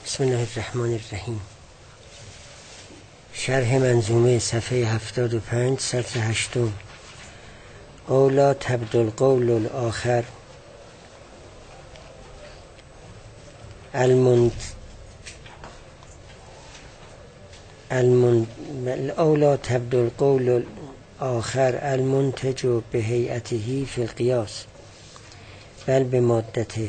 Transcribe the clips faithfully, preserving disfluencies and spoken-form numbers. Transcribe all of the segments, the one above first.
بسم الله الرحمن الرحیم. شرح منظومه صفحه هفتاد و پنج سطر هشتم. اولا تبدل قول الاخر المن المن اولا تبدل قول الاخر المنتج به هیئته فی القیاس بل به مادته.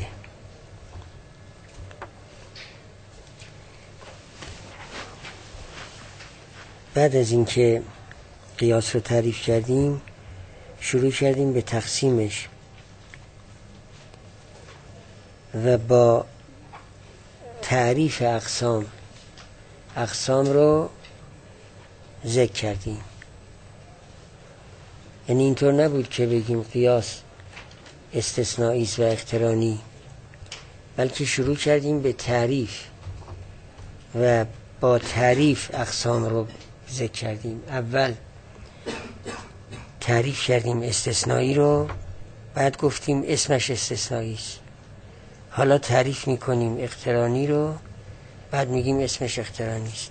بعد از اینکه قیاس رو تعریف کردیم شروع کردیم به تقسیمش و با تعریف اقسام اقسام رو ذکر کردیم. یعنی اینطور نبود که بگیم قیاس استثنایی و اقترانی، بلکه شروع کردیم به تعریف و با تعریف اقسام رو ذکر کردیم. اول تعریف کردیم استثنایی رو، بعد گفتیم اسمش استثنایی است. حالا تعریف میکنیم اقترانی رو، بعد میگیم اسمش اقترانی است.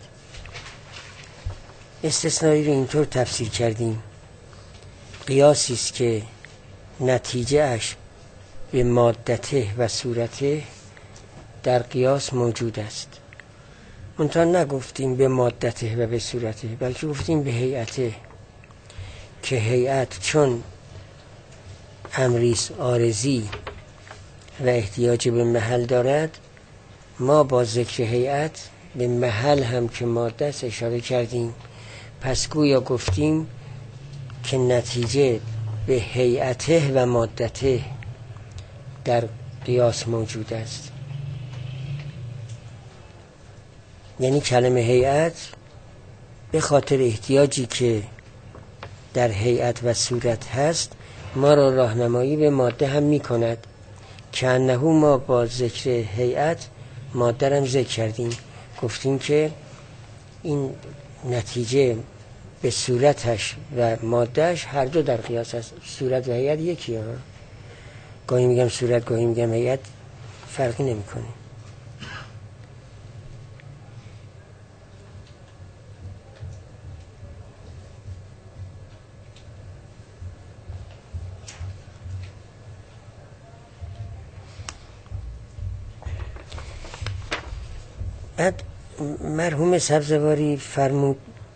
استثنایی رو اینطور تفسیر کردیم: قیاسی است که نتیجه اش به مادته و صورته در قیاس موجود است. منتها نگفتیم به مادته و به صورته، بلکه گفتیم به هیئته، که هیئت چون امریست عارضی و احتیاج به محل دارد، ما با ذکر هیئت به محل هم که ماده است اشاره کردیم. پس گویا گفتیم که نتیجه به هیئته و مادته در قیاس موجود است. یعنی کلمه هیئت به خاطر احتیاجی که در هیئت و صورت هست ما را راهنمایی به ماده هم می کند، که انه ما با ذکر هیئت ماده را هم ذکر کردیم. گفتیم که این نتیجه به صورتش و مادهش هر دو در قیاس است. صورت و هیئت یکی ها. گاهی میگم صورت، گاهی میگم هیئت، فرقی نمی کنه. بعد مرحوم سبزواری فرمود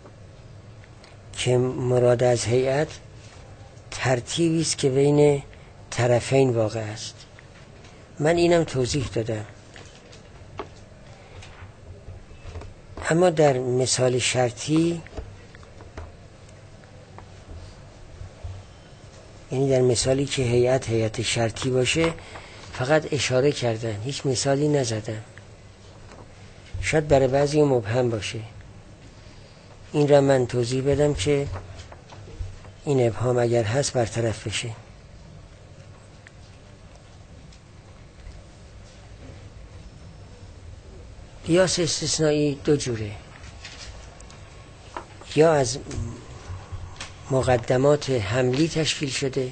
که مراد از هیئت ترتیبی است که بین طرفین واقع است. من اینم توضیح دادم، اما در مثال شرطی، یعنی در مثالی که هیئت هیئت شرطی باشه، فقط اشاره کردن، هیچ مثالی نزدن. شاید برای بعضی مبهم باشه. این را من توضیح بدم که این ابهام اگر هست برطرف بشه. قیاس استثنایی دو جوره: یا از مقدمات حملی تشکیل شده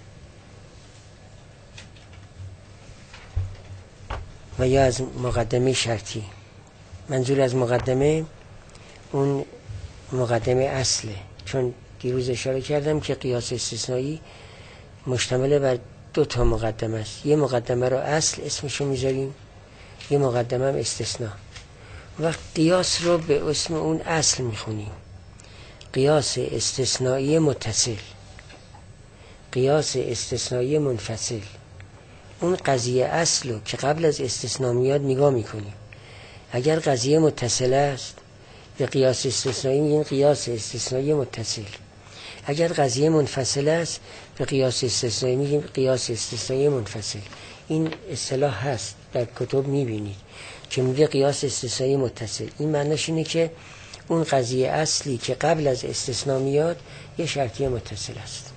و یا از مقدمه شرطی. منظور از مقدمه اون مقدمه اصله، چون دیروز اشاره کردم که قیاس استثنایی مشتمل بر دو تا مقدمه است. یه مقدمه رو اصل اسمشو میذاریم، یه مقدمه هم استثناء، و قیاس رو به اسم اون اصل میخونیم: قیاس استثنایی متصل، قیاس استثنایی منفصل. اون قضیه اصل رو که قبل از استثناء میاد نگاه میکنیم. اگر قضیه متصل است به قیاس استثنایی میگیم قیاس استثنایی متصل. اگر قضیه منفصل است به قیاس استثنایی میگیم قیاس استثنایی منفصل. این اصطلاح هست در کتب میبینید که میگه قیاس استثنایی متصل. این معنیش اینه که اون قضیه اصلی که قبل از استثناء میاد یه شرطی متصل است.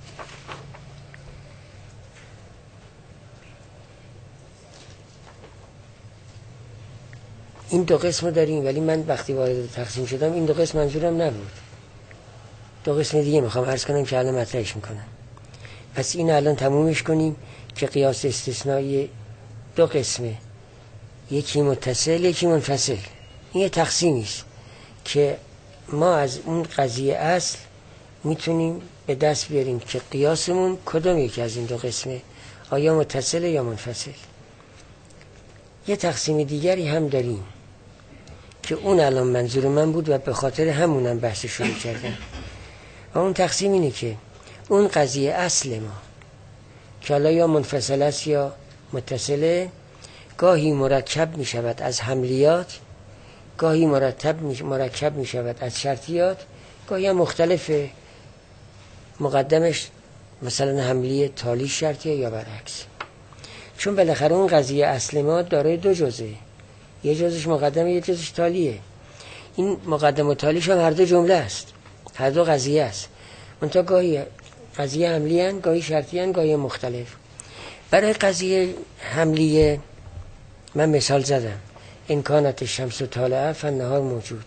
این دو قسم داریم، ولی من وقتی وارد تقسیم شدم این دو قسم منظورم نبود. دو قسم دیگه میخوام عرض کنم که الان مطرحش میکنم. پس این الان تمومش کنیم که قیاس استثنایی دو قسمه: یکی متصل یکی منفصل. این یه تقسیمی است که ما از اون قضیه اصل میتونیم به دست بیاریم که قیاسمون کدوم یکی از این دو قسمه، آیا متصل یا منفصل. یه تقسیم دیگری هم داریم که اون الان منظور من بود و به خاطر همونم بحث شروع کردم. و اون تقسیم اینه که اون قضیه اصل ما که حالا یا منفصل است یا متصله، گاهی مرکب می شود از حملیات، گاهی مرتب می مرکب می شود از شرطیات، گاهی هم مختلفه، مقدمش مثلا حملی تالی شرطیه یا برعکس. چون بالاخره اون قضیه اصل ما داره دو جزه، یه جزش مقدمه یه جزش تالیه. این مقدم و تالیش هم هر دو جمله است، هر دو قضیه است، منتها گاهی قضیه حملیه، گاهی شرطیه، گاهی مختلف. برای قضیه حملیه من مثال زدم، ان کانت الشمس طالعه فالنهار موجود.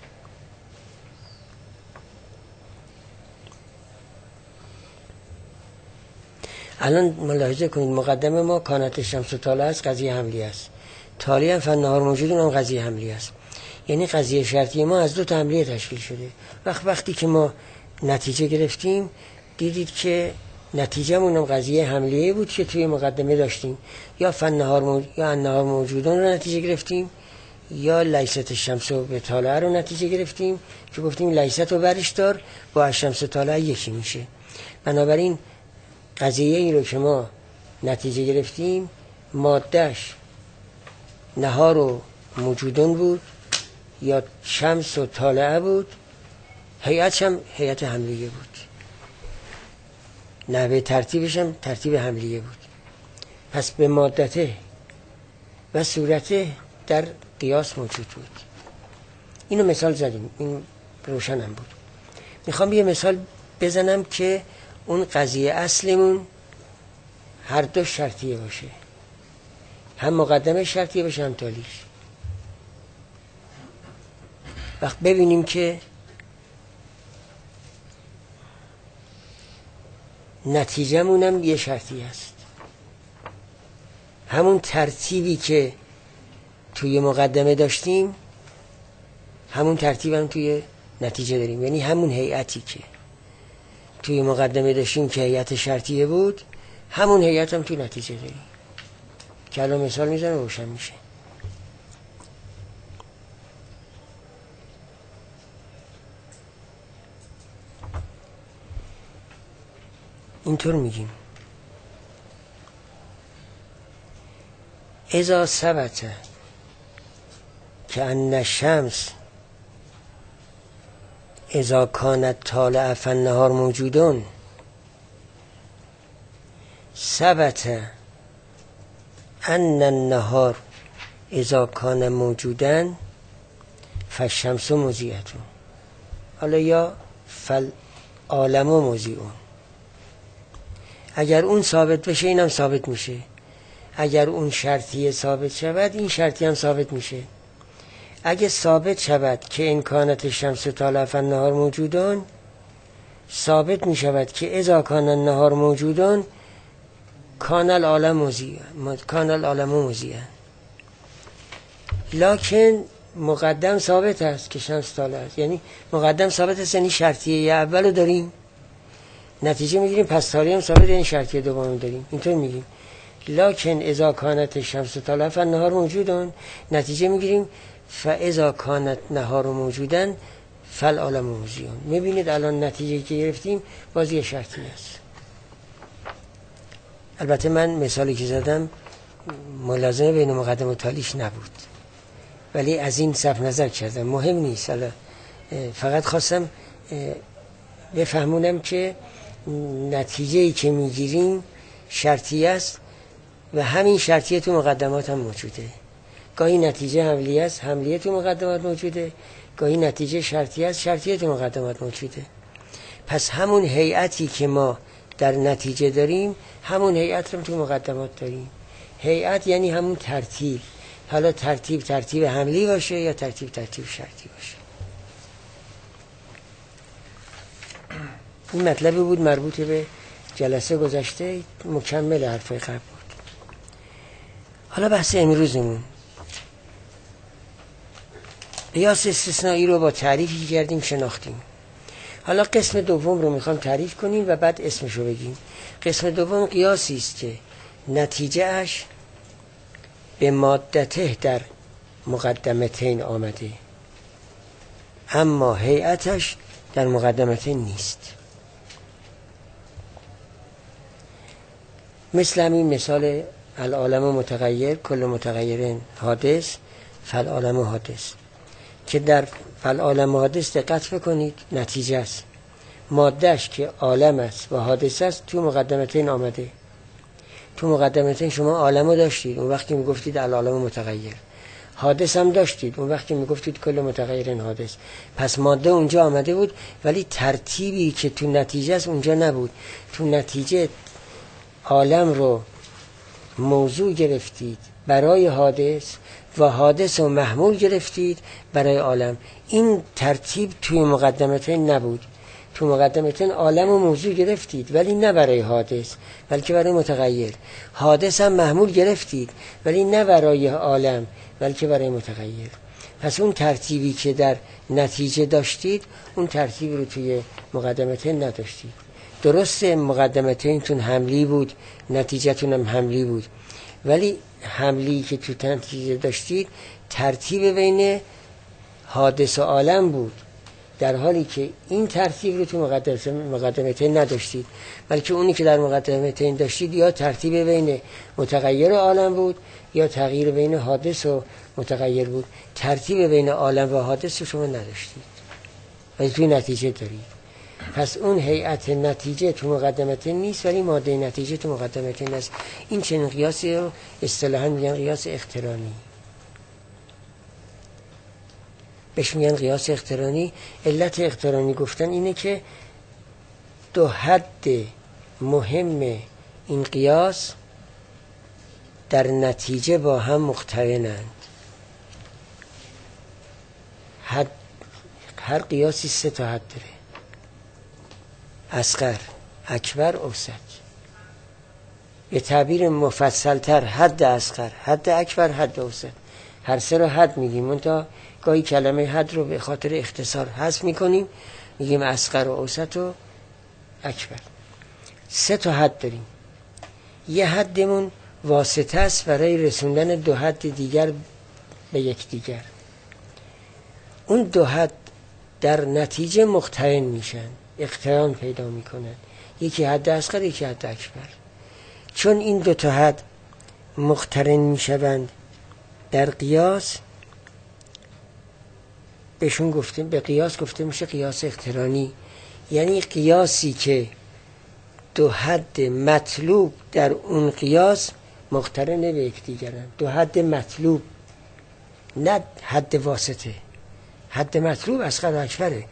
الان ملاحظه کنید مقدمه ما کانت الشمس طالعه است، قضیه حملیه است. تالیه فالنهار موجود هم قضیه حملیه است. یعنی قضیه شرطی ما از دو تا حملیه تشکیل شده. وقت وقتی که ما نتیجه گرفتیم دیدید که نتیجه مونم قضیه حملیه بود که توی مقدمه داشتیم، یا فالنهار موجود یا النهار موجودون رو نتیجه گرفتیم، یا لیست الشمس به طالعه رو نتیجه گرفتیم که گفتیم لیست رو برش دار با الشمس طالعه یکی میشه. بنابراین قضیه ای رو که ما نتیجه گرفتیم مادهش نهار و موجودون بود یا شمس و طالعه بود، هیئتش هم هیئت حملیه بود، نحوه ترتیبش هم ترتیب حملیه بود. پس به مادته و صورته در قیاس موجود بود. اینو مثال زدیم، این روشنم بود. میخوام یه مثال بزنم که اون قضیه اصلمون هر دو شرطیه باشه، هم مقدمه شرطیه باشه هم تالیش. وقت ببینیم که نتیجه مونم یه شرطی است، همون ترتیبی که توی مقدمه داشتیم همون ترتیب هم توی نتیجه داریم. یعنی همون هیئتی که توی مقدمه داشتیم که هیئت شرطیه بود همون هیئت هم توی نتیجه داریم که الان مثال میزنم روشن میشه. اینطور میگیم اذا ثبت که ان الشمس اذا کانت طالعه فالنهار موجودون ثبت ان النهار اذا کان موجودا فالشمس مضیئتون، حالا یا فالعالم مضیئون. اگر اون ثابت بشه اینم ثابت میشه، اگر اون شرطیه ثابت شود این شرطی هم ثابت میشه. اگه ثابت شود که ان کانت الشمس طالعه فالنهار موجودون، ثابت میشود که اذا کان النهار موجودون کان العالم مضیئا، کان العالم مضیئا. لکن مقدم ثابت است که شمس طالعه است، یعنی مقدم ثابت است یعنی شرطیه اولو داریم، نتیجه میگیریم پس طالیه هم ثابت یعنی شرطیه دوم داریم. اینطور میگیم لکن اذا کانت الشمس طالعه فالنهار موجودون، نتیجه میگیریم فاذا کانت نهار موجودن فالعالم موجودون. میبینید الان نتیجه که گرفتیم باز یه شرطی است. البته من مثالی که زدم ملازمه بین مقدم و تالیش نبود، ولی از این صرف نظر کردم، مهم نیست. فقط خواستم بفهمونم که نتیجه‌ای که میگیریم شرطی است و همین شرطیه تو مقدمات هم موجوده. گاهی نتیجه حملیه است، حملیه تو مقدمات موجوده، گاهی نتیجه شرطیه است، شرطیه تو مقدمات موجوده. پس همون هیئتی که ما در نتیجه داریم همون هیئت رو تو مقدمات داریم. هیئت یعنی همون ترتیب، حالا ترتیب ترتیب حملی باشه یا ترتیب ترتیب شرطی باشه. این مطلبی بود مربوط به جلسه گذشته، مکمل حرفای قبل بود. حالا بحث امروزمون قیاس استثنایی رو با تعریفی کردیم شناختیم. حالا قسم دوم رو میخوام تعریف کنیم و بعد اسمش رو بگیم. قسم دوم قیاسی است که نتیجه اش به مادته در مقدمتین آمده اما هیئتش در مقدمتین نیست. مثل همین مثال العالم متغیر کل متغیر حادث فالعالم حادث که در فالعالم حادث دقت بکنید نتیجه است، مادهش که عالم است و حادث است تو مقدمتین آمده. تو مقدمتین شما عالم رو داشتید اون وقتی میگفتید العالم متغیر، حادث هم داشتید اون وقتی میگفتید کل متغیر حادث. پس ماده اونجا آمده بود ولی ترتیبی که تو نتیجه است اونجا نبود. تو نتیجه عالم رو موضوع گرفتید برای حادث و حادث و محمول گرفتید برای عالم. این ترتیب توی مقدمتین نبود. تو مقدمتین عالم و موضوع گرفتید ولی نه برای حادث بلکه برای متغیر. حادث هم محمول گرفتید ولی نه برای عالم بلکه برای متغیر. پس اون ترتیبی که در نتیجه داشتید اون ترتیب رو توی مقدمتین نداشتید. درسته مقدمتینتون حملی بود نتیجهتون هم حملی بود ولی حملی که تو نتیجه داشتید ترتیب بین حادث و عالم بود، در حالی که این ترتیب رو تو مقدمتین نداشتید بلکه اونی که در مقدمتین داشتید یا ترتیب بین متغیر و عالم بود یا تغییر بین حادث و متغیر بود. ترتیب بین عالم و حادث رو شما نداشتید و توی نتیجه دارید. پس اون هیئت نتیجه تو مقدمتین نیست ولی ماده نتیجه تو مقدمتین است. این چنین قیاسی رو اصطلاحاً میگن قیاس اقترانی. بهش میگن قیاس اقترانی. علت اقترانی گفتن اینه که دو حد مهم این قیاس در نتیجه با هم مقترنند. حد هر قیاسی سه تا حد داره: اصغر، اکبر، اوسط. به تعبیر مفصل‌تر حد اصغر، حد اکبر، حد اوسط. هر سه رو حد میگیم. منتها گاهی کلمه حد رو به خاطر اختصار حذف میکنیم میگیم اصغر و اوسط و اکبر. سه تا حد داریم. یه حدمون واسطه است برای رسوندن دو حد دیگر به یکدیگر. اون دو حد در نتیجه مقترن میشن، اقتران پیدا میکنن. یکی حد اصغر یکی حد اکبر. چون این دو تا حد مقترن میشوند در قیاس بهشون گفته به قیاس گفته میشه قیاس اقترانی. یعنی قیاسی که دو حد مطلوب در اون قیاس مقترن به یکدیگرند. دو حد مطلوب، نه حد واسطه. حد مطلوب اصغر و اکبره.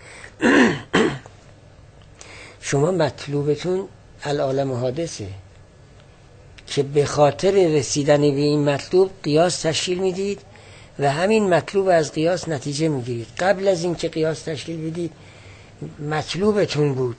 شما مطلوبتون العالم حادثه که به خاطر رسیدن به این مطلوب قیاس تشکیل میدید و همین مطلوب از قیاس نتیجه میگیرید. قبل از این که قیاس تشکیل بدید مطلوبتون بود،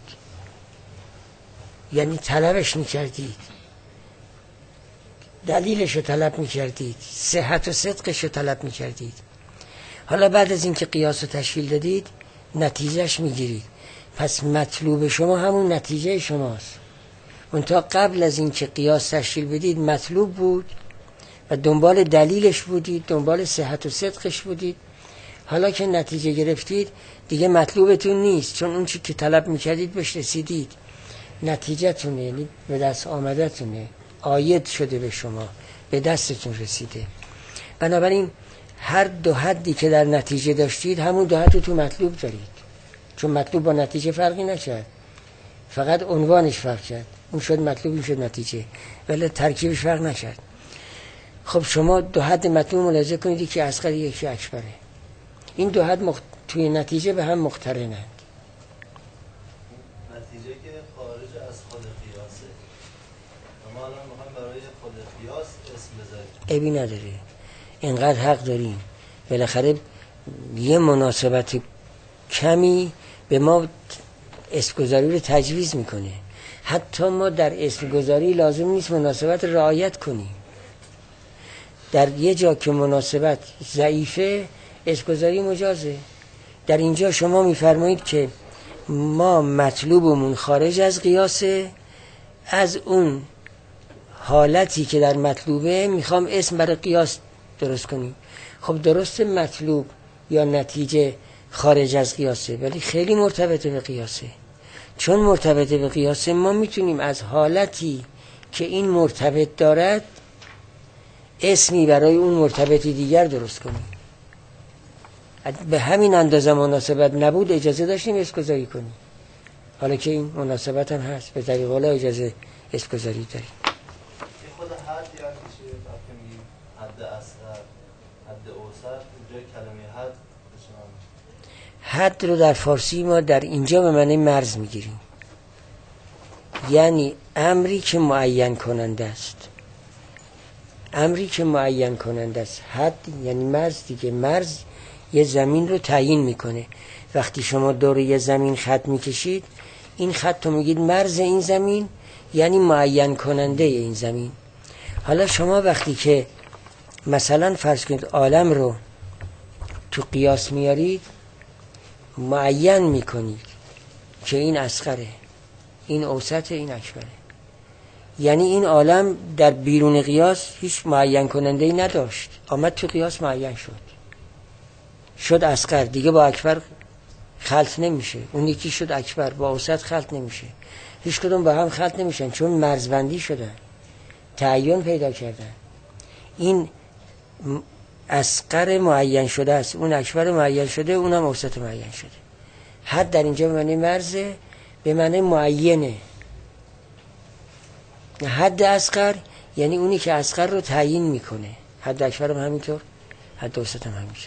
یعنی طلبش میکردید، دلیلش رو طلب میکردید، صحت و صدقش رو طلب میکردید. حالا بعد از این که قیاس رو تشکیل دادید نتیجهش میگیرید. پس مطلوب شما همون نتیجه شماست. منتها قبل از این که قیاس تشکیل بدید مطلوب بود و دنبال دلیلش بودید، دنبال صحت و صدقش بودید. حالا که نتیجه گرفتید دیگه مطلوبتون نیست، چون اون چی که طلب میکردید بهش رسیدید. نتیجهتونه، یعنی به دست آمدتونه، عاید شده به شما، به دستتون رسیده. بنابراین هر دو حدی که در نتیجه داشتید همون دو حد رو تو مطلوب دارید. چون مطلوب با نتیجه فرقی نکرد، فقط عنوانش فرق کرد. اون شد مطلوب، این شد نتیجه، ولی ترکیبش فرق نکرد. خب شما دو حد مطلوب ملاحظه کنید که اصغر یکی اکبره. این دو حد مخ... توی نتیجه به هم مقترنند. نتیجه که خارج از خود قیاسه. ما الان میخوایم برای خود قیاس اسم بذاریم. عیبی نداره، اینقدر حق داریم. بالاخره یه مناسبت کمی به ما اسمگذاری رو تجویز میکنه. حتی ما در اسمگذاری لازم نیست مناسبت رعایت کنیم. در یه جا که مناسبت ضعیفه اسمگذاری مجازه. در اینجا شما میفرمایید که ما مطلوبمون خارج از قیاسه، از اون حالتی که در مطلوبه میخوام اسم برای قیاس درست کنیم. خب درست مطلوب یا نتیجه خارج از قیاسه ولی خیلی مرتبطه به قیاسه. چون مرتبطه به قیاسه ما میتونیم از حالتی که این مرتبط دارد اسمی برای اون مرتبطی دیگر درست کنیم. به همین اندازه مناسبت نبود اجازه داشتیم اسمگذاری کنیم، حالا که این مناسبت هم هست به طریق اولا اجازه اسمگذاری داریم. خود حد یعنی چیه؟ وقتی میگیم حد اصغر، حد اوسط، اونجا کلمه حد حد رو در فارسی ما در اینجا به معنی مرز میگیریم، یعنی امری که معین کننده است. امری که معین کننده است. حد یعنی مرز دیگه. مرز یه زمین رو تعیین میکنه. وقتی شما دور یه زمین خط میکشید، این خط رو میگید مرز این زمین، یعنی معین کننده این زمین. حالا شما وقتی که مثلا فرض کنید عالم رو تو قیاس میارید، معین میکنید که این اصغره، این اوسطه، این اکبره. یعنی این عالم در بیرون قیاس هیچ معین کننده ای نداشت، آمد تو قیاس معین شد، شد اصغر، دیگه با اکبر خلط نمیشه. اون یکی شد اکبر، با اوسط خلط نمیشه. هیچ کدوم با هم خلط نمیشن چون مرزبندی شدن، تعین پیدا کردن. این اصغر معین شده است، اون اکبر معین شده، اونم اوسط معین شده. حد در اینجا به معنی مرزه، به معنی معینه. حد اصغر یعنی اونی که اصغر رو تعیین میکنه. حد اکبر هم همینطور، حد اوسط هم همینطور.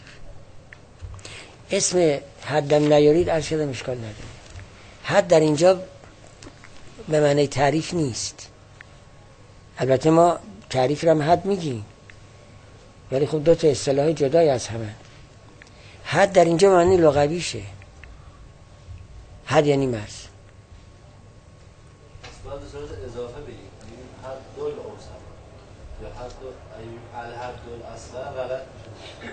اسم حدم نیارید عرض شدم اشکال نداره. حد در اینجا به معنی تعریف نیست. البته ما تعریف رو هم حد میگیم، ولی خب دو تا اصطلاح جدای از همه. حد در اینجا معنی لغویشه. حد یعنی مرز. باید به صورت اضافه بگیم حد دل اوسط یا حد دل حد دل اصغر غلط میشه.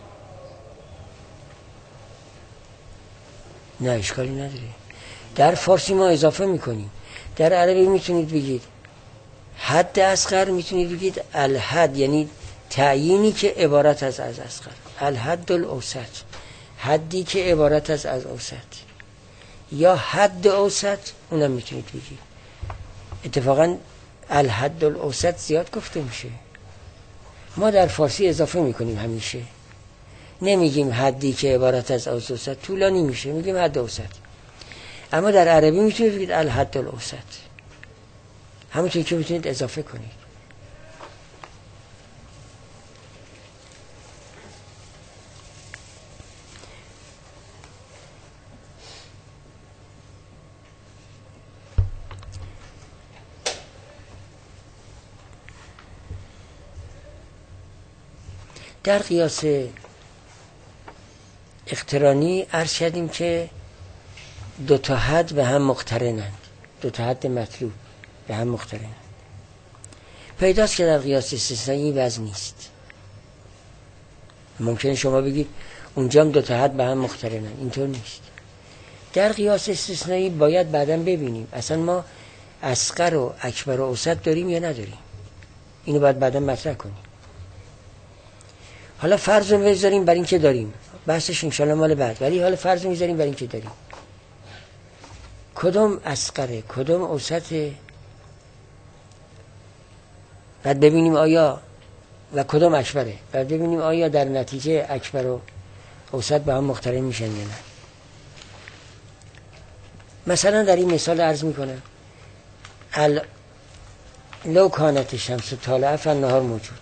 نه اشکالی نداره. در فارسی ما اضافه میکنیم. در عربی میتونید بگید حد اصغر، میتونید بگید الحد، یعنی تعیینی که عبارت از از اصغر. الحد الاوسط، حدی که عبارت از از اوسط، یا حد اوسط، اونم میتونید بگید. اتفاقا الحد الاوسط زیاد گفته میشه. ما در فارسی اضافه میکنیم همیشه، نمیگیم حدی که عبارت از از اوسط، طولانی میشه، میگیم حد اوسط. اما در عربی میتونید بگید الحد الاوسط، همونطور که میتونید اضافه کنید. در قیاس اقترانی عرض کردیم که دو تا حد به هم مقترنند، دو تا حد مطلوب به هم مقترنند. پیداست که در قیاس استثنایی وضع نیست. ممکنه شما بگید اونجا هم دو تا حد به هم مقترنند، اینطور نیست. در قیاس استثنایی باید بعداً ببینیم اصلا ما اصغر و اکبر و اوسط داریم یا نداریم. اینو باید بعداً مطرح کنیم. حالا فرض رو میذاریم بر این که داریم، بحثش انشالله مال بعد، ولی حالا فرض رو میذاریم بر این که داریم. کدوم اصغره، کدوم اوسطه، بعد ببینیم آیا، و کدوم اکبره، بعد ببینیم آیا در نتیجه اکبر و اوسط با هم مقترن میشن یا نه. مثلا در این مثال عرض میکنم ال... لو کانت شمس طالعه فالنهار موجود،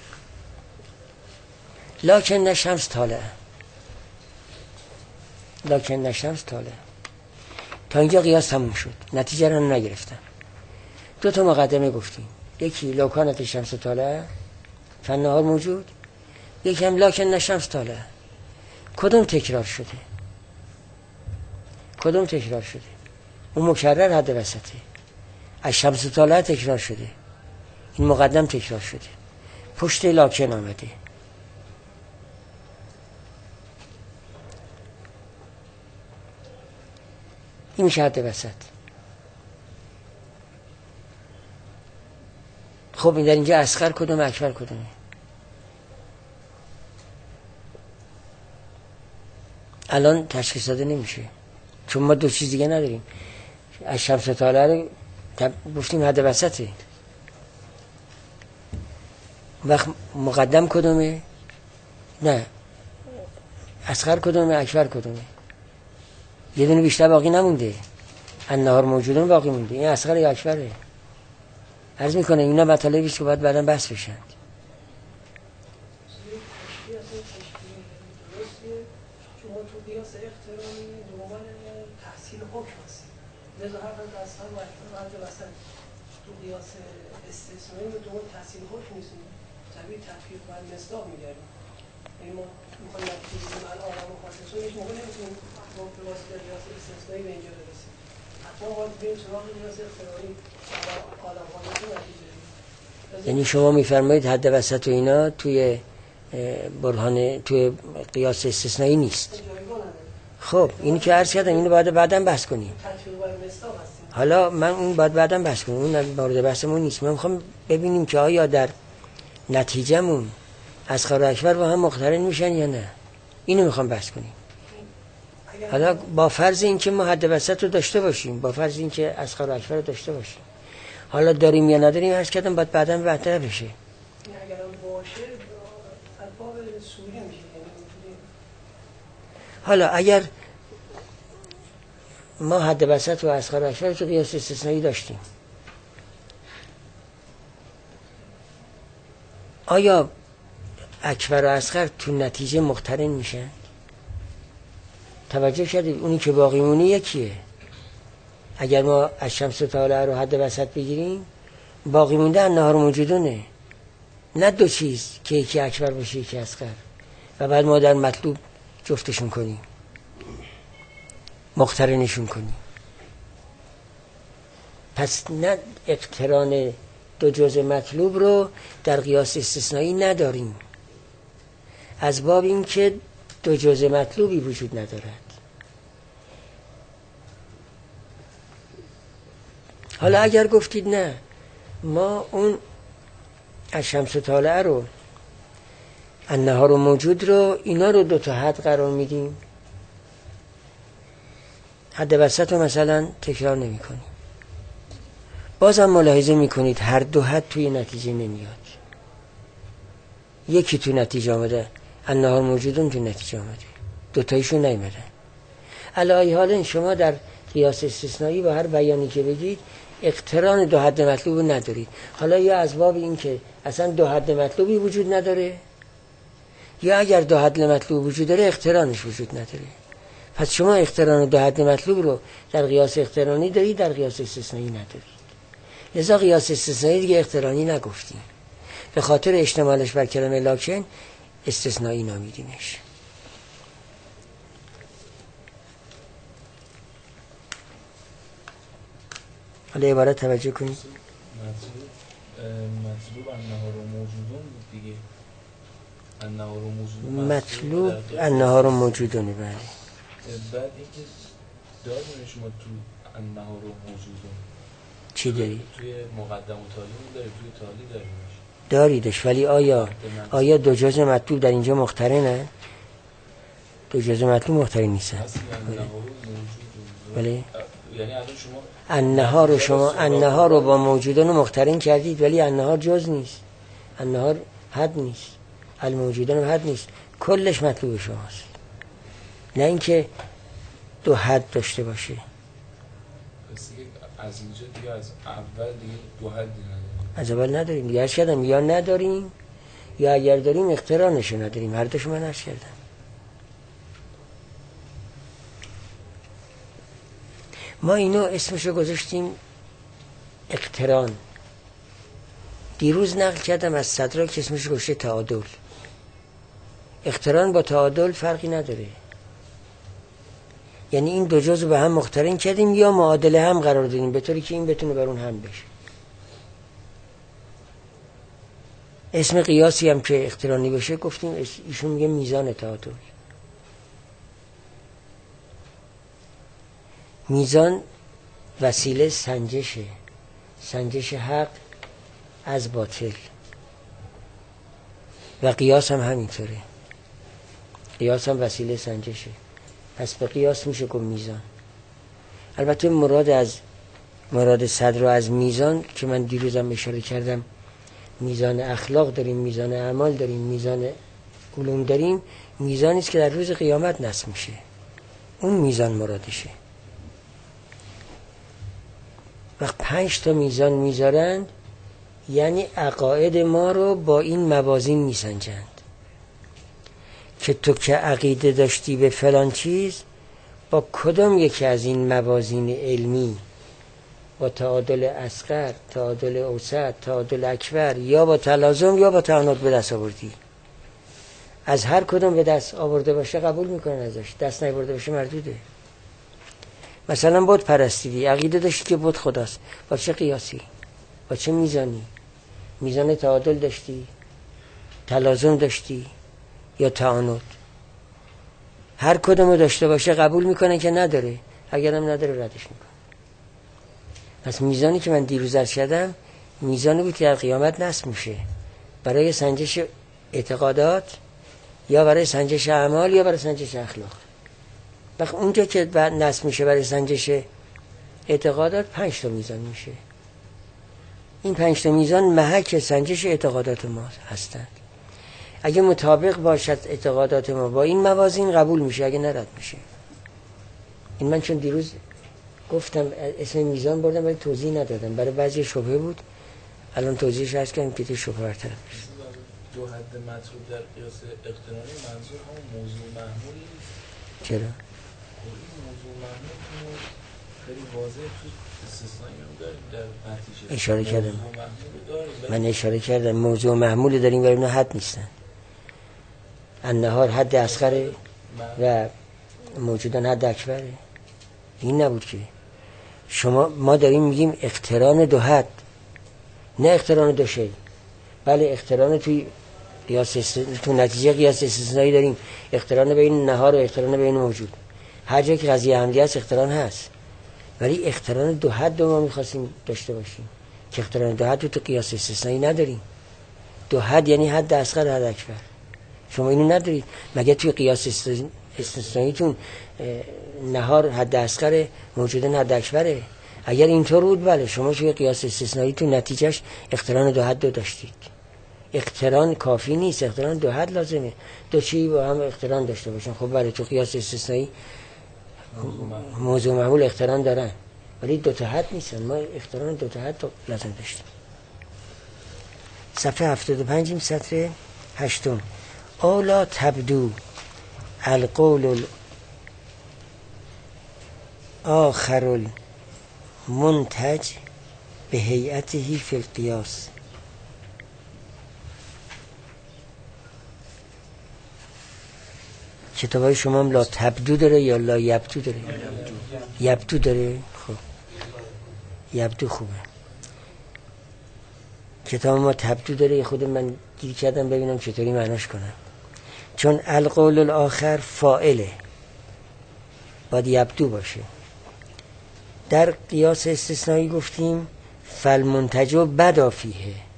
لکن نشمس طالعه، لکن نشمس طالعه. تا اینجا قیاس تموم شد، نتیجه رو نگرفتم. دو تا مقدمه گفتیم، یکی لو کانت شمس طالعه فالنهار موجود، یکی هم لکن نشمس طالعه. کدوم تکرار شده؟ کدوم تکرار شده؟ اون مکرر حد وسطه. از شمس طالعه تکرار شده، این مقدم تکرار شده، پشت لکن آمده. این میشه حد وسط. خب این در اینجا اصغر کدوم اکبر کدومه؟ الان تشخیص داده نمیشه چون ما دو چیز دیگه نداریم. از شمس طالعه رو گفتیم حد وسطه. وقت مقدم کدومه؟ نه اصغر کدومه اکبر کدومه؟ یه دونه بیشتر باقی نمونده. النهار موجودون باقی مونده. این اصغر یا اکبره؟ عرض میکنه اینا مطالبی که باید بعداً بحث بشن. لذا هر وقت از هم وقت وسط تو قیاس استثنایی به دو تحصیل حکم نیستیم طبیعی تطبیق باید مصداق میگردیم. یعنی ما میخوایم نتیجه بدیم الان آدم خاصشون هیچ موقع نمیتونیم با واسطه قیاس استثنایی به اینجا برسیم. حتما باید بریم سراغ قیاس اختراعی آدم خاصشون نتیجه بدیم. یعنی شما میفرمایید حد وسط و اینا توی برهان توی قیاس استثنایی نیست. خب اینی که عرض کردم اینو باید بعداً بحث کنیم. حالا من اون باید بعداً بحث کنیم، اون مورد بحثمون نیست. من میخوام ببینیم که آیا در نتیجهمون اصغر و اکبر با هم مقترن میشن یا نه. اینو میخوام بحث کنیم. حالا با فرض اینکه ما حد وسط رو داشته باشیم، با فرض اینکه اصغر و اکبر رو داشته باشیم، حالا داریم یا نداریم عرض کردم باید بعداً بهتر بشه. حالا اگر ما حد وسط و اصغر و اکبر تو قیاس استثنایی داشتیم، آیا اکبر و اصغر تو نتیجه مقترن میشن؟ توجه کردید اونی که باقی مونه یکیه. اگر ما از شمس طالعه رو حد وسط بگیریم باقی مونده النهار موجودونه، نه دو چیز که یکی اکبر باشه یکی اصغر و بعد ما در مطلوب جفتشون کنیم مقترنشون کنیم. پس نه اقتران دو جزء مطلوب رو در قیاس استثنایی نداریم از باب این که دو جزء مطلوبی وجود ندارد. حالا اگر گفتید نه ما اون از شمس طالعه رو النهار موجود رو اینا رو دو تا حد قرار میدیم، حد وسط رو مثلا تکرار نمی کنیم، بازم ملاحظه میکنید هر دو حد توی نتیجه نمیاد. یکی تو نتیجه آمده النهار موجودون تو نتیجه آمده، دوتایشون نیمدن. علی حال شما در قیاس استثنایی با هر بیانی که بگید اقتران دو حد مطلوب ندارید. حالا یا از باب این که اصلا دو حد مطلوبی وجود نداره، یا اگر دو حد مطلوب وجود داره اقترانش وجود نداره. پس شما اقتران دو حد مطلوب رو در قیاس اقترانی دارید، در قیاس استثنایی ندارید. لذا قیاس استثنایی دیگه اقترانی نگفتیم، به خاطر اشتمالش بر کلمه لاکن استثنایی نامیدیمش. حالا عبارت توجه کنید. مطلوب النهار موجودون بود دیگه. النهار موجودون مطلوب النهار موجودونه. بله. بعد اینکه داریم شما تو النهار موجودون چی داری؟ توی مقدم و تالی داری، توی تالی داریمش داریدش، ولی آیا آیا دو جزء مطلوب در اینجا مقترنه؟ دو جزء مطلوب مقترن نیستن. بله. یعنی الان شما النهار رو شما النهار رو با موجودان مقترن کردید، ولی النهار جز نیست، النهار حد نیست، الموجودان حد نیست، کلش مطلوب شماست، نه اینکه دو حد داشته باشه. پس دیگه از اینجا دیگه از اول دیگه دو حدی نداریم، از اول نداریم دیگه. عرض کردم یا نداریم یا اگر داریم اقترانشو نداریم، هر دوشو من عرض کردم. ما اینو اسمشو گذاشتیم اقتران. دیروز نقل کردم از صدرا که اسمشو گذاشته تعادل. اقتران با تعادل فرقی نداره، یعنی این دو جزو به هم مقترن کردیم یا معادله هم قرار دادیم به طوری که این بتونه بر اون هم بشه. اسم قیاسی هم که اقترانی بشه گفتیم ایشون میگه میزان تعادل. میزان وسیله سنجشه، سنجش حق از باطل، و قیاس هم همینطوره. قیاس هم وسیله سنجشه، پس به قیاس میشه گفت میزان. البته مراد از مراد صدر از میزان که من دیروزم اشاره کردم، میزان اخلاق داریم، میزان اعمال داریم، میزان علوم داریم، میزانی است که در روز قیامت نصب میشه، اون میزان مرادشه. وقت پنج تا میزان میذارند یعنی عقاید ما رو با این موازین میسنجند که تو که عقیده داشتی به فلان چیز، با کدام یکی از این موازین علمی، با تعادل اصغر، تعادل اوسط، تعادل اکبر، یا با تلازم یا با تعنت به دست آوردی. از هر کدام به دست آورده باشه قبول میکنن ازش، دست نیاورده باشه مردوده. مثلا بت پرستیدی، عقیده داشتی که بت خداست، با چه قیاسی؟ با چه میزانی؟ میزان تعادل داشتی، تلازم داشتی یا تعانت؟ هر کدومو داشته باشه قبول میکنن که نداره، اگرم نداره ردش میکنن. پس میزانی که من دیروز عرض کردم میزانی بود که در قیامت نصب میشه برای سنجش اعتقادات یا برای سنجش اعمال یا برای سنجش اخلاق. وقت اونجا که بعد نصب میشه برای سنجش اعتقادات پنج تا میزان میشه. این پنج تا میزان محک سنجش اعتقادات ما هستند. اگه مطابق باشد اعتقادات ما با این موازین قبول میشه، اگه نرد میشه. این من چون دیروز گفتم اسم میزان بردم ولی توضیح ندادم، برای بعضی شبهه بود، الان توضیحش هست که این شبهه برطرف بشه. دو حد مطلوب در قیاس اقترانی منظور همون موضوع محمول نیست. چرا؟ این موضوع محمول خیلی واضح تو استثنایی هم داریم در نتیجه. اشاره کردم. من اشاره کردم موضوع محمول داریم ولی اونا حد نیستن. النهار حد اصغره و موجودان حد اکبره. این نبود که شما ما داریم میگیم اقتران دو حد، نه اقتران دو شی. بله اقتران توی قیاس است... تو نتیجه قیاس استثنایی داریم، اقتران بین نهار و اقتران بین موجود. هر جایی که قضیه عمدی هست اقتران هست، ولی اقتران دو حد رو ما میخواستیم داشته باشیم که اقتران دو حد رو تو قیاس استثنایی نداریم. دو حد یعنی حد اصغر و حد اکبر. شما اینو ندارید. مگه توی قیاس استثناییتون نهار حد اصغر، موجودن حد اکبره؟ اگر اینطور بود بله شما توی قیاس استثناییتون نتیجهش اقتران دو حد رو داشتید. اقتران کافی نیست، اقتران دو حد لازمه، دو چی با هم اقتران داشته باشن. خب بله تو قیاس استثنایی موضوع معمول اقتران دارن ولی دو تا حد نیستن، ما اقتران دو تا حد لازم داشتیم. صفحه هفتاد و پنج سطر هشتم. اولا تبدو القول آخر المنتج به هیئته فی القیاس. کتابای شما هم لا تبدو داره یا لا یبدو داره؟ یبدو داره. خب یبدو خوبه. کتاب ما تبدو داره، خود من گیر کردم ببینم چطوری معناش کنم، چون القول الاخر فاعله باید یبدو باشه. در قیاس استثنایی گفتیم فالمنتج بدا فیه،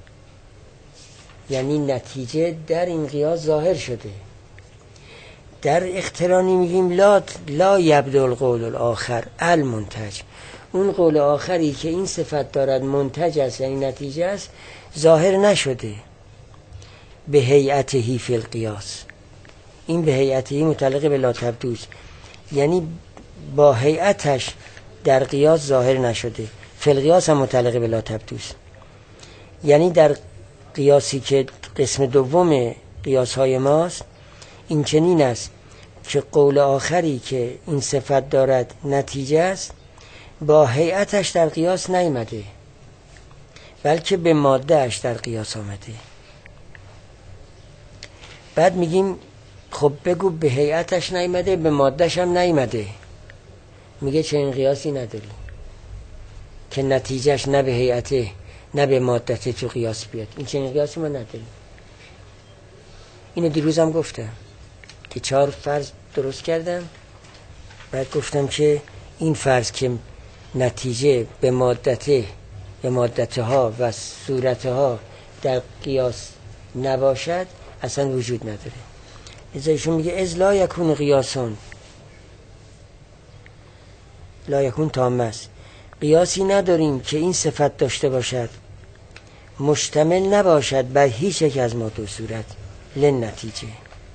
یعنی نتیجه در این قیاس ظاهر شده. در اقترانی میگیم لا لا یبدو القول الاخر المنتج، اون قول آخری که این صفت دارد منتج است یعنی نتیجه است ظاهر نشده. به هیئته فی القیاس، این به هیئته متعلق به لا تبدوست، یعنی با هیئتش در قیاس ظاهر نشده. فی القیاس هم متعلق به لا تبدوست، یعنی در قیاسی که قسم دوم قیاس های ماست این چنین است که قول آخری که این صفت دارد نتیجه است با هیئتش در قیاس نیامده بلکه به ماده اش در قیاس آمده. بعد میگیم خب بگو به هیئتش نیامده به مادهش هم نیامده، میگه چه این قیاسی نداری که نتیجهش نه به هیئته نه به مادته تو قیاس بیاد. این چه این قیاسی ما نداریم. اینو دیروزم گفتم که چهار فرض درست کردم، بعد گفتم که این فرض که نتیجه به مادته به مادتها و صورتها در قیاس نباشد اصلا وجود نداره. لذا ایشون میگه از لا یکون قیاسون، لا یکون تامه است، قیاسی نداریم که این صفت داشته باشد مشتمل نباشد بر هیچ یک از ماده و صورت. لن نتیجه،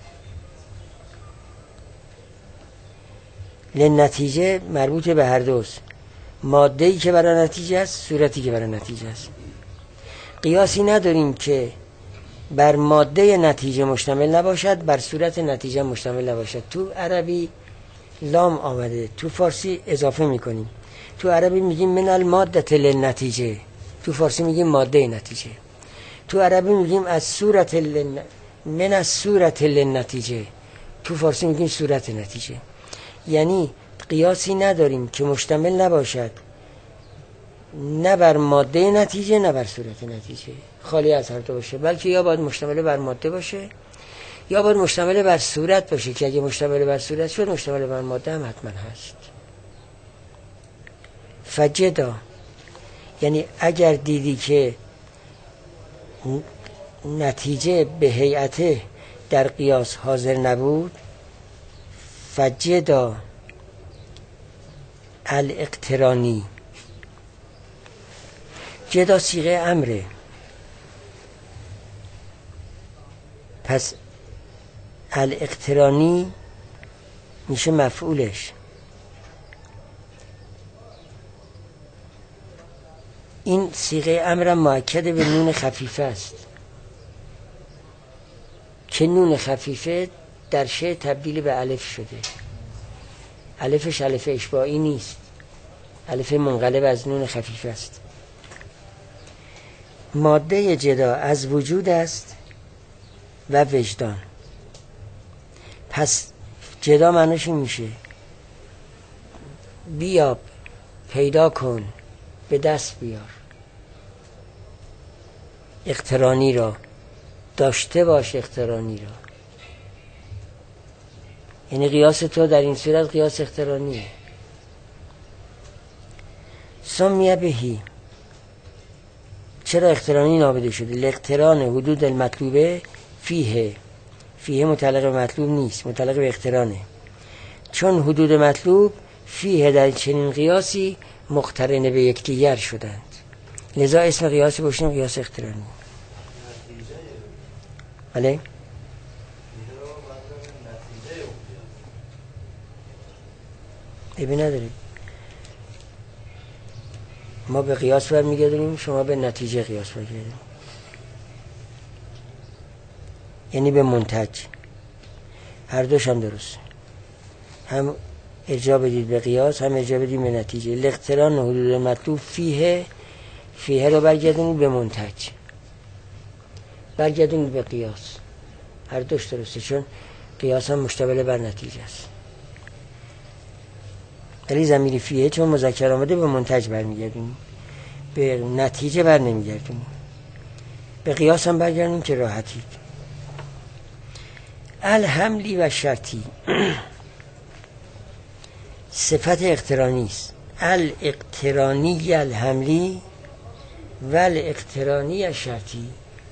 لن نتیجه مربوط به هر دوست، ماده‌ای که برای نتیجه است، صورتی که برای نتیجه است. قیاسی نداریم که بر ماده نتیجه مشتمل نباشد بر صورت نتیجه مشتمل نباشد. تو عربی لام آمده، تو فارسی اضافه میکنیم. تو عربی میگیم من الماده للنتیجه، تو فارسی میگیم ماده نتیجه. تو عربی میگیم از صورت لن... من از صورت للنتیجه، تو فارسی میگیم صورت نتیجه. یعنی قیاسی نداریم که مشتمل نباشد نه بر ماده نتیجه نه بر صورت نتیجه، خالی از هر دو باشه، بلکه یا باید مشتمل بر ماده باشه یا باید مشتمل بر صورت باشه، که اگه مشتمل بر صورت شد مشتمل بر ماده هم حتما هست. فجدا، یعنی اگر دیدی که نتیجه به هیئته در قیاس حاضر نبود، فجدا الاقترانی، جدا صیغه امره، پس الاقترانی میشه مفعولش. این صیغه امر مؤکد به نون خفیفه است که نون خفیفه در شه تبدیل به الف شده. الفش الف اشباعی نیست، الف منقلب از نون خفیفه است. ماده جدا از وجود است و وجدان. پس جدا معنیش این میشه بیاب، پیدا کن، به دست بیار. اقترانی را داشته باش، اقترانی را، یعنی قیاس تو در این صورت قیاس اقترانیه. سمیه بهی، چرا اقترانی نابده شده؟ الاقتران حدود المطلوبه فیه، فیه متعلق به مطلوب نیست، متعلق به اقترانه. چون حدود مطلوب فیه در چنین قیاسی مقترن به یکدیگر شدند، لذا اسم قیاس باشیم قیاس اقترانی. بله؟ ایبی نداریم، ما به قیاس برمیگردیم، شما به نتیجه قیاس برگردیم، یعنی به منتج. هر دوش هم درست، هم ارجاع بدید به قیاس هم ارجاع بدید به نتیجه. الاقتران حدود مطلوب فیه، فیه رو برگردونید به منتج، برگردونید به قیاس. هر دوش درسته، چون قیاس هم مشتمل بر نتیجه است. ولی ضمیر فیه چون مذکر آمده به منتج برمیگردونیم، به نتیجه بر نمیگردونیم. به قیاس هم برگردونیم که راحتید. الحملی و شرطی صفت اقترانی است. الاقترانی الحملی و الاقترانی شرطی.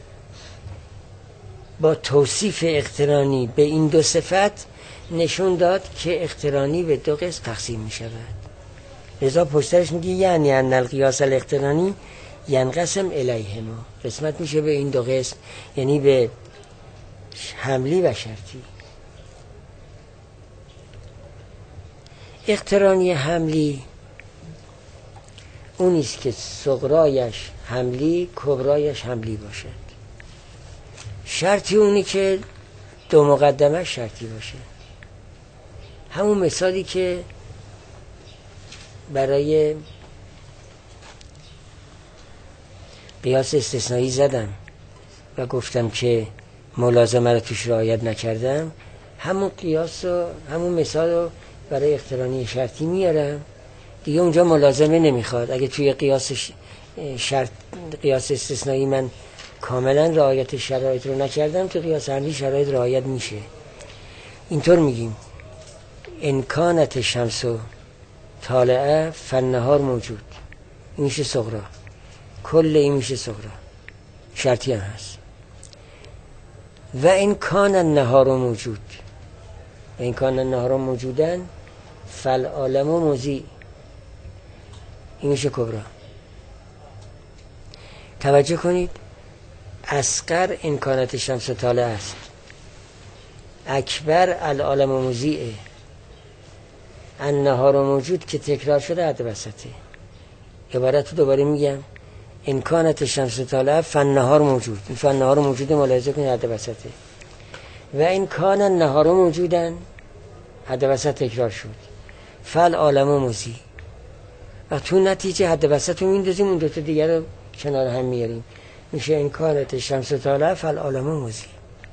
با توصیف اقترانی به این دو صفت نشون داد که اقترانی به دو قسم تقسیم می شود. لذا پشترش میگه یعنی ان القیاس الاقترانی ینقسم الیهما، قسمت میشه به این دو قسم، یعنی به حملی و شرطی. اقترانی حملی اونیست که صغرایش حملی کبرایش حملی باشد. شرطی اونی که دو مقدمه شرطی باشه. همون مثالی که برای قیاس استثنایی زدم و گفتم که ملازمه رو توش رعایت نکردم، همون قیاس و همون مثال رو برای اقترانی شرطی میارم دیگه. اونجا ملازمه نمیخواد. اگه توی قیاس شرط قیاس استثنایی من کاملا رعایت شرایط رو نکردم، تو قیاس حملی شرایط رعایت میشه. اینطور میگیم امکانت شمسو طالعه فالنهار موجود، این میشه صغرا، کل این میشه صغرا، شرطی هم هست. و این کان النهار موجود، و این کان النهار موجودن فالعالم موزی، این میشه کبرا. توجه کنید، اصغر امکانات شمس طالع است، اکبر العالم موزیه، النهار موجود که تکرار شده حد وسطه. عبارت رو دوباره میگم، امکانات شمس طالع فالنهار موجود، این فالنهار موجود ملاحظه کنید حد وسطه. و این کان النهار موجودن حد وسط تکرار شد، فالعالم موزی. و تو نتیجه حد وسط رو میندازیم، اون دوتا دیگر رو کنار هم میاریم، میشه این کانت شمس طالع فالعالم موزی.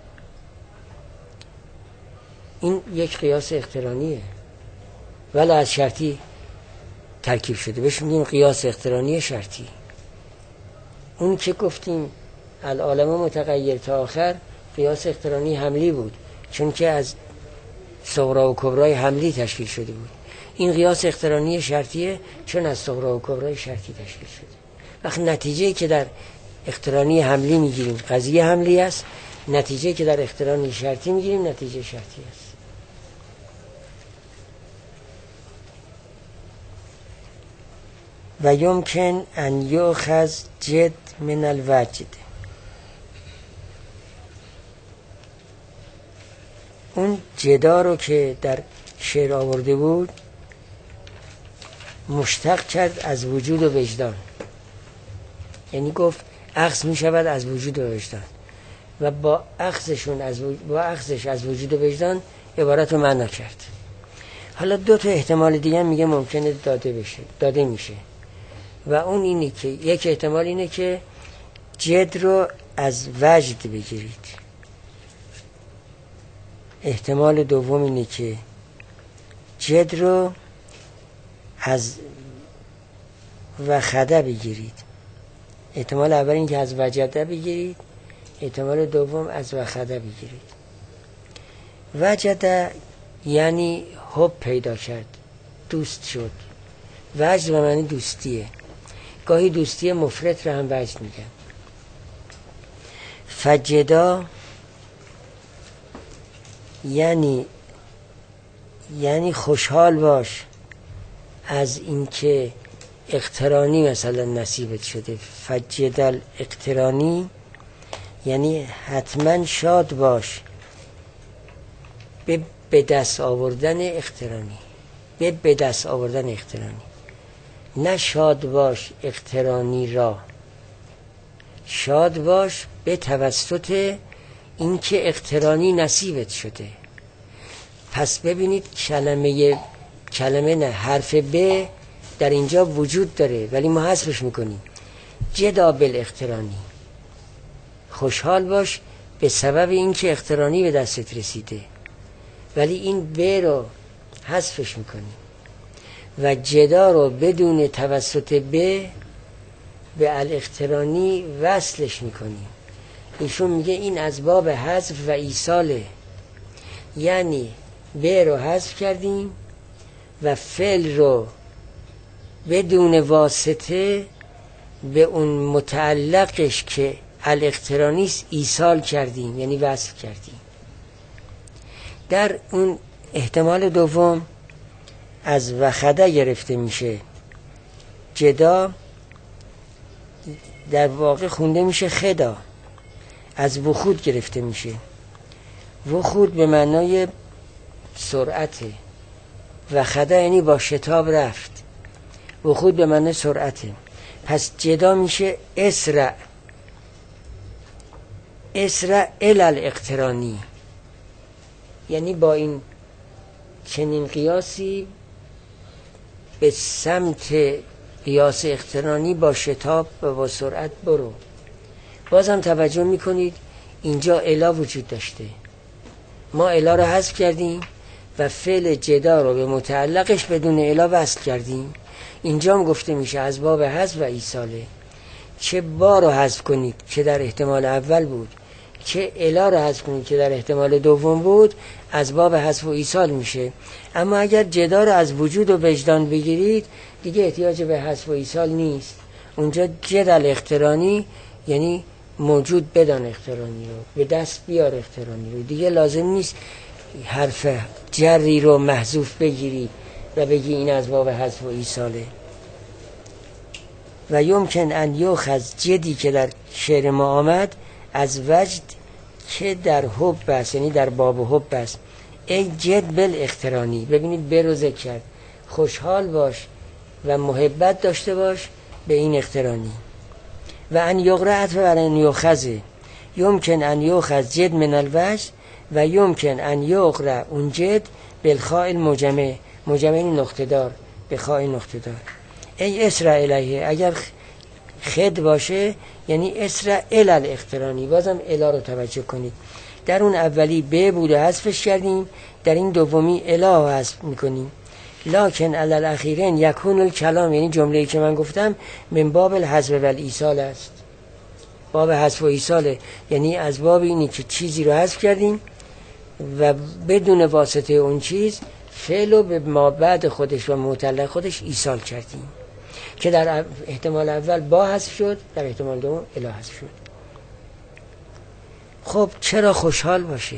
این یک قیاس اقترانیه ولی از شرطی ترکیب شده، بهش میگیم قیاس اقترانی شرطی. اون که گفتیم العالم متغیر تا آخر قیاس اقترانی حملی بود، چون که از صغرا و کبرای حملی تشکیل شده بود. این قیاس اقترانی شرطیه چون از صغرا و کبرای شرطی تشکیل شده. وقت نتیجه که در اقترانی حملی میگیریم قضیه حملی است، نتیجه که در اقترانی شرطی میگیریم نتیجه شرطی است. و یمکن ان یؤخذ جد من الوجد، اون جدا رو که در شعر آورده بود مشتق کرد از وجود و وجدان، یعنی گفت اخذ می شود از وجود و وجدان و با اخذشون از و... با اخذش از وجود و وجدان عبارت رو معنا کرد. حالا دو تا احتمال دیگه میگه ممکنه داده بشه، داده میشه، و اون اینه که یک احتمال اینه که جد رو از وجد بگیرید، احتمال دوم اینه که جد رو از وخده بگیرید. احتمال اول این که از وجده بگیرید، احتمال دوم از وخده بگیرید. وجده یعنی حب پیدا کرد، دوست شد. وجد به معنی دوستیه، گاهی دوستی مفرط رو هم وجد میگن. فجدا یعنی یعنی خوشحال باش از اینکه اقترانی مثلا نصیبت شده. فجدل اقترانی یعنی حتما شاد باش به به دست آوردن اقترانی، به به دست آوردن اقترانی، نه شاد باش اقترانی را، شاد باش به توسط اینکه اقترانی نصیبت شده. پس ببینید کلمه کلمه نه حرف ب در اینجا وجود داره ولی ما حذفش میکنیم. جدا بالاقترانی، خوشحال باش به سبب اینکه اقترانی به دستت رسیده، ولی این ب رو حذفش میکنیم و جدا رو بدون توسط ب به الاقترانی وصلش میکنیم. ایشون میگه این از باب حذف و ایصاله، یعنی ب رو حذف کردیم و فعل رو بدون واسطه به اون متعلقش که الاقترانی است ایصال کردیم، یعنی وصل کردیم. در اون احتمال دوم از وخده گرفته میشه، جدا در واقع خونده میشه خدا، از وخود گرفته میشه. وخود به معنای سرعته، وخده یعنی با شتاب رفت، وخود به معنای سرعته. پس جدا میشه اسرع، اسرع الاقترانی، یعنی با این چنین قیاسی به سمت قیاس اقترانی با شتاب و با سرعت برو. بازم توجه میکنید اینجا الا وجود داشته، ما الا رو حذف کردیم و فعل جدا رو به متعلقش بدون الا وصل کردیم. اینجا هم گفته میشه از باب حذف و ایصاله. چه با رو حذف کنید که در احتمال اول بود چه الا رو حذف کنید که در احتمال دوم بود از باب حذف و ایصال میشه. اما اگر جدا رو از وجود و وجدان بگیرید دیگه احتیاج به حذف و ایصال نیست. اونجا جدل اقترانی یعنی موجود بدان اقترانی رو، به دست بیار اقترانی رو، دیگه لازم نیست حرف جری رو محذوف بگیری و بگی این از باب حذف و ایصاله. و یمکن ان یؤخذ جدی که در شعر ما آمد از وجد که در حب است، یعنی در باب حب است. ای جد بل اقترانی، ببینید به رو ذکر کرد، خوشحال باش و محبت داشته باش به این اقترانی. و ان یقرأت و ان یؤخذ، یمکن ان یؤخذ جد من الوجد و یمکن ان یقرأ اون جد بالخاء المجمع، مجمع نقطه دار، به خاء نقطه دار. ای اسرع الیه، اگر خد باشه یعنی اسرع ال الاقترانی، بازم الا رو توجه کنید. در اون اولی به بوده حذفش کردیم، در این دومی الا حذف میکنیم. لکن علی الاخیرین یکون الکلام، یعنی جمله‌ای که من گفتم من باب الحذف و الایصال است، باب حذف و ایصاله، یعنی از باب اینی که چیزی رو حذف کردیم و بدون واسطه اون چیز فعل رو به ما بعد خودش و متعلق خودش ایصال کردیم که در احتمال اول با حذف شد، در احتمال دوم الا حذف شد. خب چرا خوشحال باشه؟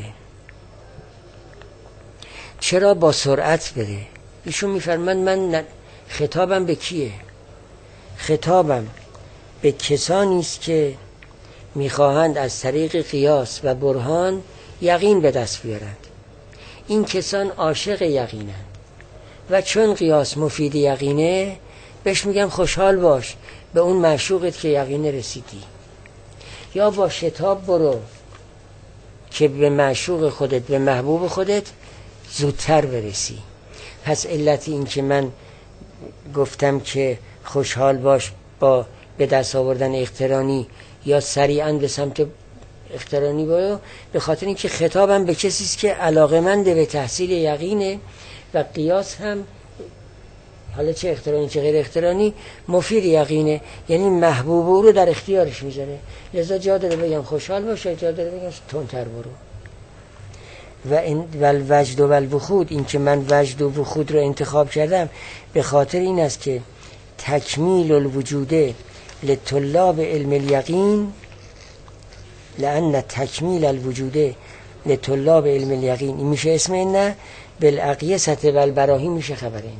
چرا با سرعت بره؟ ایشون میفرمند من خطابم به کیه؟ خطابم به کسانی است که میخواهند از طریق قیاس و برهان یقین به دست بیارند. این کسان عاشق یقینند و چون قیاس مفید یقینه بهش میگم خوشحال باش به اون معشوقت که یقینه رسیدی، یا با شتاب برو که به معشوق خودت، به محبوب خودت زودتر برسی. پس علت این که من گفتم که خوشحال باش با به دست آوردن اقترانی یا سریعا به سمت اقترانی برو، به خاطر اینکه خطابم به کسی است که علاقه‌مند به تحصیل یقینه و قیاس هم حالا چه اقترانی چه غیر اقترانی مفید یقینه، یعنی محبوب او رو در اختیارش میذاره. لذا جا داره بگم خوشحال باش، جا داره بگم تندتر برو. و این والوجد و والوخود، این که من وجد و وخود رو انتخاب کردم به خاطر این است که تکمیل الوجوده لطلاب علم الیقین، لأن تکمیل الوجوده لطلاب علم الیقین، این میشه اسم این، نه بالاقیسة و البراهین میشه خبر این.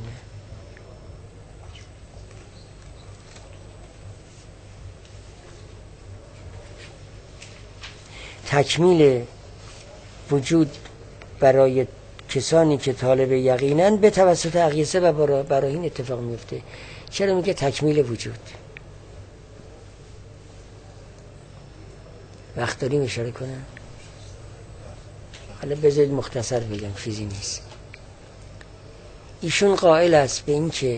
تکمیل وجود برای کسانی که طالب یقینن به توسط اقیسه و براهین اتفاق میفته. چرا میگه تکمیل وجود؟ وقت داریم اشاره کنم؟ حالا بذارید مختصر بگم، چیزی نیست. ایشون قائل است به این که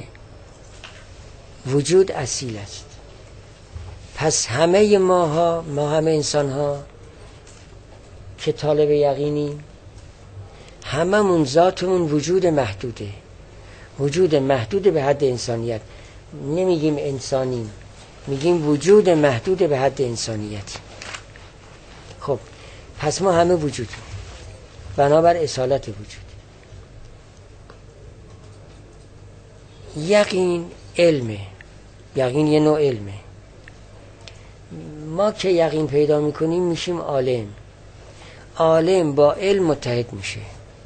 وجود اصیل است، پس همه ماها، ما همه انسان ها که طالب یقینیم، هممون ذاتمون وجود محدوده، وجود محدود به حد انسانیت. نمیگیم انسانیم، میگیم وجود محدود به حد انسانیت. خب پس ما همه وجودیم بنابر اصالت وجود. یقین علمه، یقین یه نوع علمه. ما که یقین پیدا میکنیم میشیم عالم، عالم با علم متحد میشه،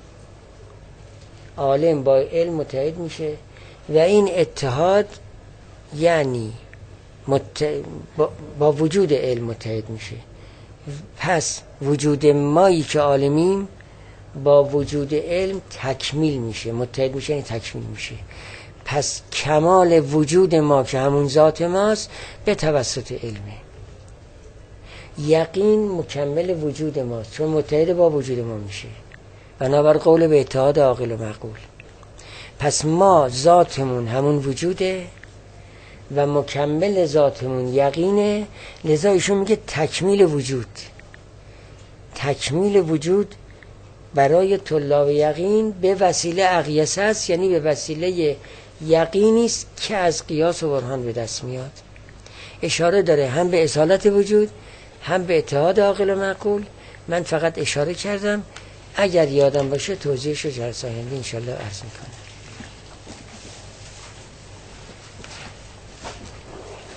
عالم با علم متحد میشه و این اتحاد یعنی مت... با... با وجود علم متحد میشه. پس وجود مایی که عالمیم با وجود علم تکمیل میشه، متحد میشه یعنی تکمیل میشه. پس کمال وجود ما که همون ذات ماست به توسط علمه. یقین مکمل وجود ماست چون متحد با وجود ما میشه، بنابر قول به اتحاد عاقل و معقول. پس ما ذاتمون همون وجوده و مکمل ذاتمون یقینه. لذا ایشون میگه تکمیل وجود. تکمیل وجود برای طلاب یقین به وسیله اقیسه است، یعنی به وسیله یقینی است که از قیاس و برهان به دست میاد. اشاره داره هم به اصالت وجود هم به اتحاد عاقل و معقول. من فقط اشاره کردم، اگر یادم باشه توضیحش رو جلسه آینده انشالله عرض میکنم.